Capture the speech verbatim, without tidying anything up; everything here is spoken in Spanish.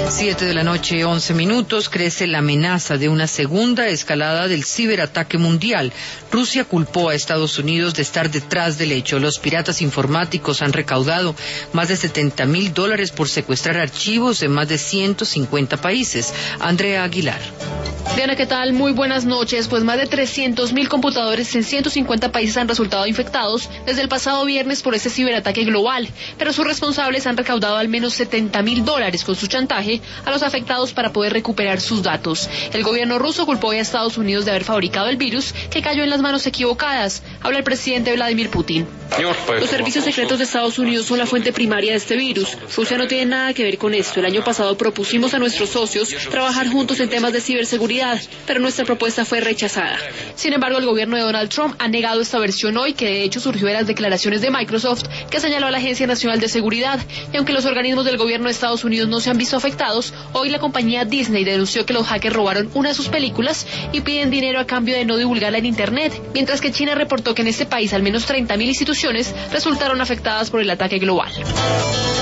Siete de la noche, once minutos, crece la amenaza de una segunda escalada del ciberataque mundial. Rusia culpó a Estados Unidos de estar detrás del hecho. Los piratas informáticos han recaudado más de setenta mil dólares por secuestrar archivos en más de ciento cincuenta países. Andrea Aguilar. Diana, ¿qué tal? Muy buenas noches. Pues más de trescientos mil computadores en ciento cincuenta países han resultado infectados desde el pasado viernes por este ciberataque global, pero sus responsables han recaudado al menos setenta mil dólares con su chantaje a los afectados para poder recuperar sus datos. El gobierno ruso culpó a Estados Unidos de haber fabricado el virus que cayó en las manos equivocadas. Habla el presidente Vladimir Putin. Los servicios secretos de Estados Unidos son la fuente primaria de este virus. Rusia no tiene nada que ver con esto. El año pasado propusimos a nuestros socios trabajar juntos en temas de ciberseguridad, pero nuestra propuesta fue rechazada. Sin embargo, el gobierno de Donald Trump ha negado esta versión hoy, que de hecho surgió de las declaraciones de Microsoft, que señaló a la Agencia Nacional de Seguridad. Y aunque los organismos del gobierno de Estados Unidos no se han visto afectados, hoy la compañía Disney denunció que los hackers robaron una de sus películas y piden dinero a cambio de no divulgarla en Internet, mientras que China reportó que en este país al menos treinta mil instituciones resultaron afectadas por el ataque global.